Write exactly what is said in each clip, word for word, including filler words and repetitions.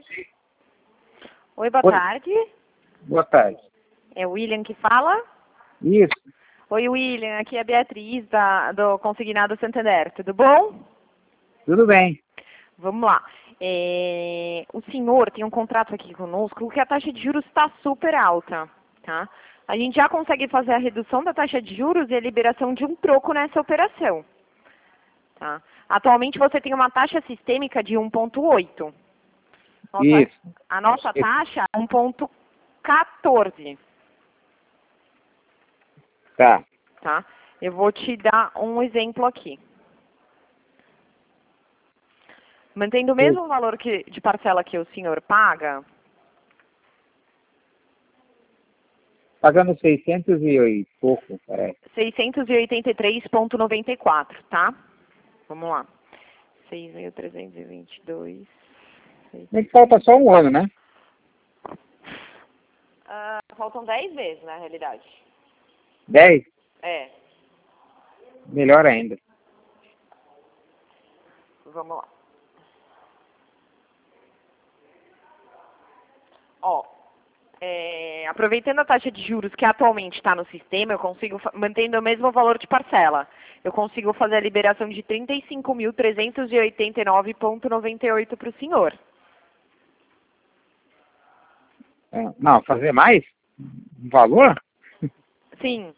Oi, boa Oi. tarde. Boa tarde. É o William que fala? Isso. Oi, William. Aqui é a Beatriz, da, do Consignado Santander. Tudo bom? Tudo bem. Vamos lá. É, o senhor tem um contrato aqui conosco que a taxa de juros está super alta, tá? A gente já consegue fazer a redução da taxa de juros e a liberação de um troco nessa operação, tá? Atualmente você tem uma taxa sistêmica de um ponto oito. Nossa, Isso. a nossa taxa é um ponto quatorze, Tá. tá? Eu vou te dar um exemplo aqui. Mantendo o mesmo valor que, de parcela que o senhor paga, Pagando seiscentos e pouco, parece. seiscentos e oitenta e três reais e noventa e quatro, tá? Vamos lá. seis mil trezentos e vinte e dois. Mas falta só um ano, né? Ah, faltam dez vezes, na realidade. Dez? É, Melhor ainda. vamos lá. Ó, é, aproveitando a taxa de juros que atualmente está no sistema, eu consigo, fa- mantendo o mesmo valor de parcela, eu consigo fazer a liberação de trinta e cinco mil trezentos e oitenta e nove reais e noventa e oito para o senhor. É, Não, fazer mais? Um valor? Sim.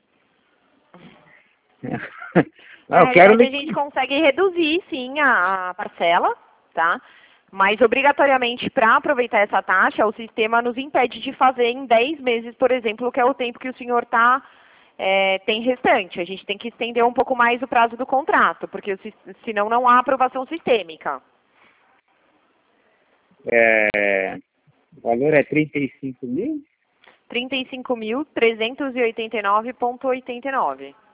Não, Na eu quero... realidade, a li- gente consegue reduzir, sim, a, a parcela, tá? Mas, obrigatoriamente, para aproveitar essa taxa, o sistema nos impede de fazer em dez meses, por exemplo, que é o tempo que o senhor tá, é, tem restante. A gente tem que estender um pouco mais o prazo do contrato, porque o sis- senão não há aprovação sistêmica. É, o valor é trinta e cinco mil? trinta e cinco mil trezentos e oitenta e nove reais e oitenta e nove centavos.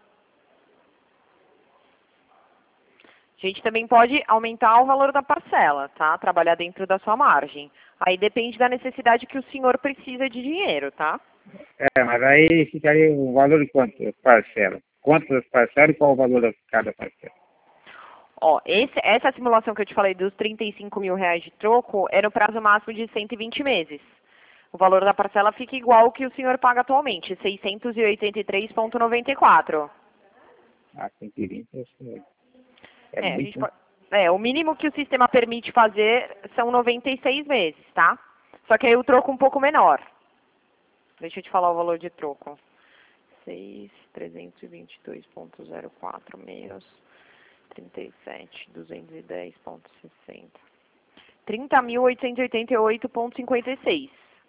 A gente também pode aumentar o valor da parcela, tá? Trabalhar dentro da sua margem. Aí depende da necessidade que o senhor precisa de dinheiro, tá? É, mas aí ficaria o valor de quantas parcelas? Quantas parcelas e qual o valor de cada parcela? Ó, esse- essa simulação que eu te falei dos trinta e cinco mil reais de troco é no prazo máximo de cento e vinte meses. O valor da parcela fica igual ao que o senhor paga atualmente, seiscentos e oitenta e três reais e noventa e quatro centavos. Ah, cento e vinte, acho que é É, a gente muito, né? pode, é, o mínimo que o sistema permite fazer são noventa e seis meses, tá? Só que aí o troco um pouco menor. Deixa eu te falar o valor de troco. seis mil trezentos e vinte e dois reais e zero quatro menos trinta e sete mil duzentos e dez reais e sessenta. trinta mil oitocentos e oitenta e oito reais e cinquenta e seis.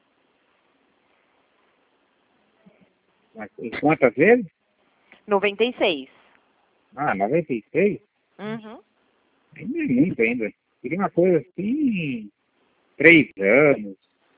Mas em quantas vezes? noventa e seis. Ah, noventa e seis? Uhum. Ainda é muito ainda. Queria uma coisa assim, três anos,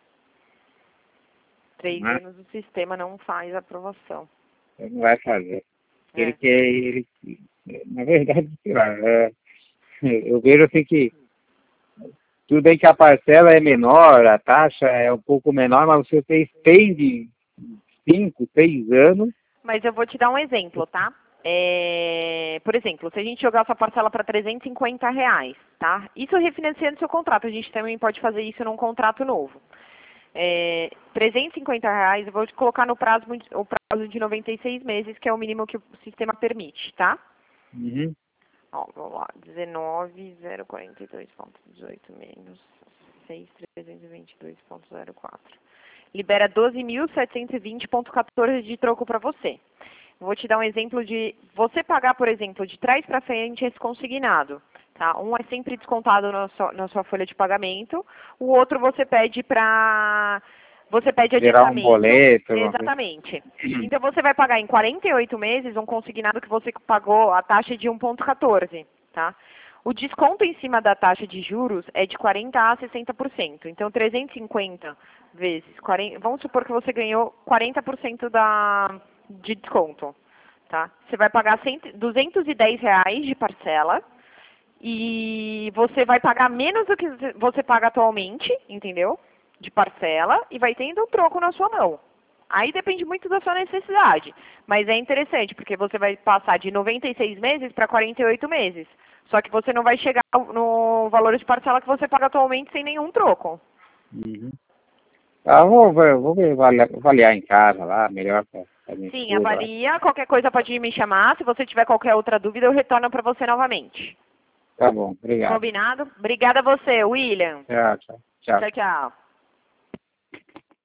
Três mas anos o sistema não faz aprovação. ele não vai fazer. Ele É. quer, ele, na verdade, sei lá, é, eu vejo assim que tudo bem que a parcela é menor, a taxa é um pouco menor, mas você estende cinco, seis anos, Mas eu vou te dar um exemplo, tá? É, por exemplo, se a gente jogar sua parcela para trezentos e cinquenta reais, tá? Isso refinanciando seu contrato. A gente também pode fazer isso num contrato novo. É, trezentos e cinquenta reais, eu vou te colocar no prazo, o prazo de noventa e seis meses, que é o mínimo que o sistema permite, tá? uhum, Ó, vamos lá, dezenove mil quarenta e dois reais e dezoito menos seis mil trezentos e vinte e dois reais e zero quatro. Libera doze mil setecentos e vinte reais e quatorze de troco para você. Vou te dar um exemplo de você pagar, por exemplo, de trás para frente esse consignado. Tá? Um é sempre descontado na sua, na sua folha de pagamento, o outro você pede para você pede gerar um adiantamento. boleto, alguma coisa. Exatamente. Então você vai pagar em quarenta e oito meses um consignado que você pagou a taxa de um ponto quatorze, tá? O desconto em cima da taxa de juros é de quarenta a sessenta por cento. Então trezentos e cinquenta vezes quarenta, vamos supor que você ganhou quarenta por cento da de desconto, tá? Você vai pagar cem, duzentos e dez reais de parcela e você vai pagar menos do que você paga atualmente, entendeu? De parcela e vai tendo um troco na sua mão. Aí depende muito da sua necessidade, mas é interessante porque você vai passar de noventa e seis meses para quarenta e oito meses. Só que você não vai chegar no valor de parcela que você paga atualmente sem nenhum troco. Uhum. Ah, vou, ver- vou ver, avaliar, avaliar em casa lá, melhor para a minha Sim, esposa lá. avalia. Qualquer coisa pode me chamar. Se você tiver qualquer outra dúvida, eu retorno para você novamente. Tá bom, obrigado. Combinado? Obrigada a você, William. Tchau, tchau. Tchau. Tchau, tchau.